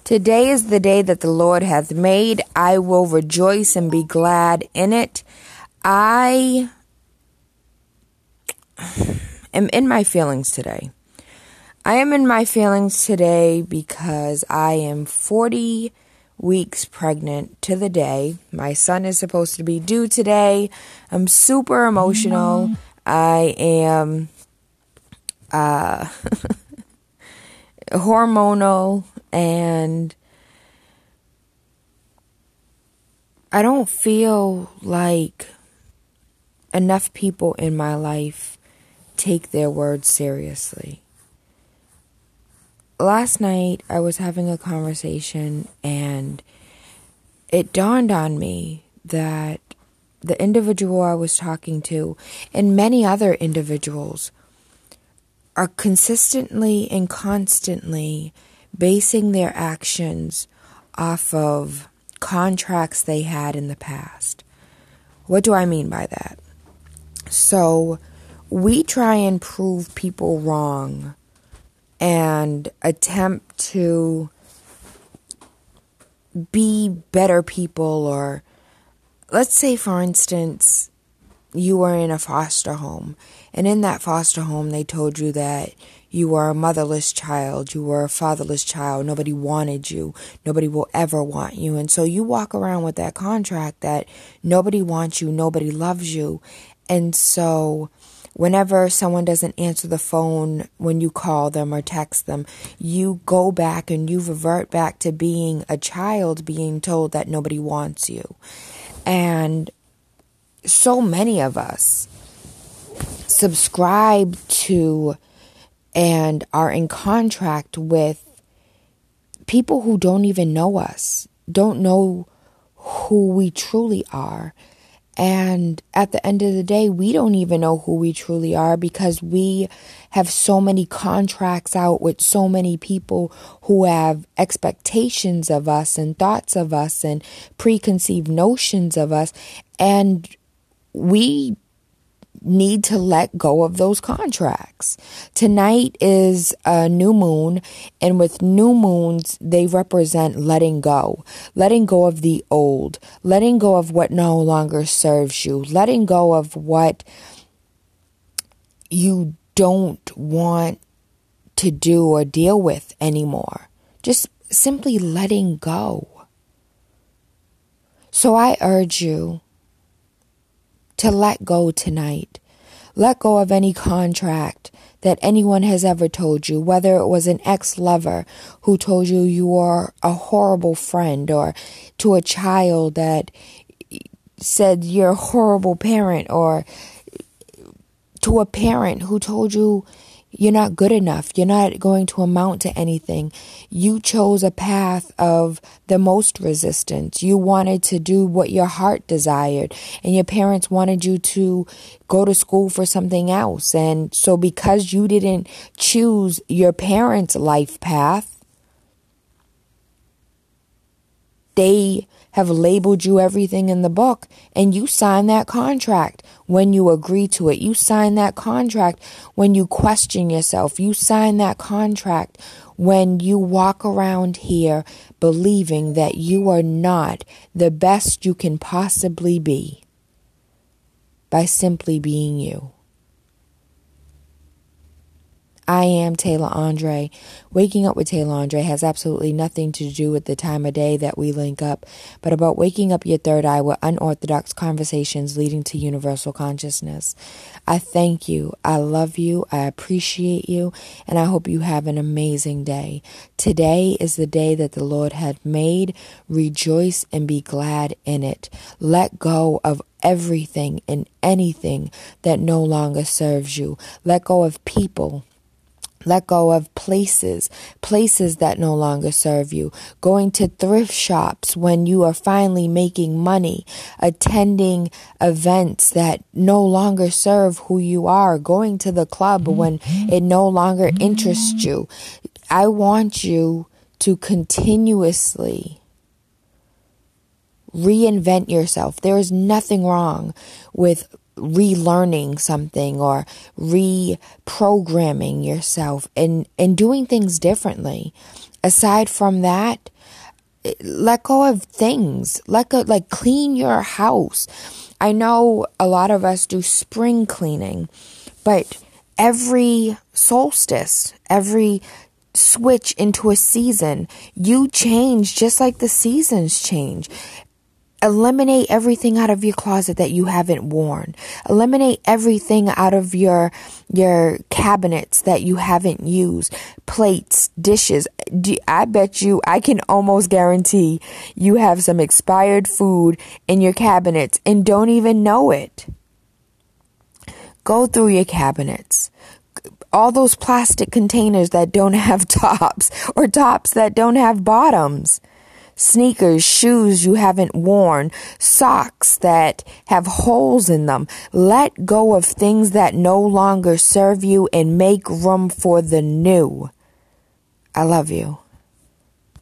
Today is the day that the Lord hath made. I will rejoice and be glad in it. I am in my feelings today. I am in my feelings today because I am 40 weeks pregnant to the day. My son is supposed to be due today. I'm super emotional. I am hormonal, and I don't feel like enough people in my life take their words seriously. Last night I was having a conversation, and it dawned on me that the individual I was talking to and many other individuals are consistently and constantly basing their actions off of contracts they had in the past. What do I mean by that? So we try and prove people wrong and attempt to be better people, or let's say, for instance, you were in a foster home, and in that foster home they told you that you were a motherless child, you were a fatherless child, nobody wanted you, nobody will ever want you, and so you walk around with that contract that nobody wants you, nobody loves you, and so whenever someone doesn't answer the phone when you call them or text them, you go back and you revert back to being a child being told that nobody wants you. And so many of us subscribe to and are in contract with people who don't even know us, don't know who we truly are. And at the end of the day, we don't even know who we truly are because we have so many contracts out with so many people who have expectations of us and thoughts of us and preconceived notions of us. And we need to let go of those contracts. Tonight is a new moon, and with new moons, they represent letting go of the old, letting go of what no longer serves you, letting go of what you don't want to do or deal with anymore. Just simply letting go. So I urge you to let go tonight. Let go of any contract that anyone has ever told you, whether it was an ex-lover who told you you were a horrible friend, or to a child that said you're a horrible parent, or to a parent who told you you're not good enough, you're not going to amount to anything. You chose a path of the most resistance. You wanted to do what your heart desired, and your parents wanted you to go to school for something else. And so because you didn't choose your parents' life path, they have labeled you everything in the book, and you sign that contract when you agree to it. You sign that contract when you question yourself. You sign that contract when you walk around here believing that you are not the best you can possibly be by simply being you. I am Taylor Andre. Waking up with Taylor Andre has absolutely nothing to do with the time of day that we link up, but about waking up your third eye with unorthodox conversations leading to universal consciousness. I thank you. I love you. I appreciate you. And I hope you have an amazing day. Today is the day that the Lord had made. Rejoice and be glad in it. Let go of everything and anything that no longer serves you. Let go of people. Let go of places that no longer serve you. Going to thrift shops when you are finally making money. Attending events that no longer serve who you are. Going to the club when it no longer interests you. I want you to continuously reinvent yourself. There is nothing wrong with relearning something or reprogramming yourself and doing things differently. Aside from that, let go of things. Clean your house. I know a lot of us do spring cleaning, but every solstice, every switch into a season, you change just like the seasons change. Eliminate everything out of your closet that you haven't worn. Eliminate everything out of your cabinets that you haven't used. Plates, dishes. I bet you, I can almost guarantee you have some expired food in your cabinets and don't even know it. Go through your cabinets. All those plastic containers that don't have tops or tops that don't have bottoms. Sneakers, shoes you haven't worn, socks that have holes in them. Let go of things that no longer serve you and make room for the new. I love you.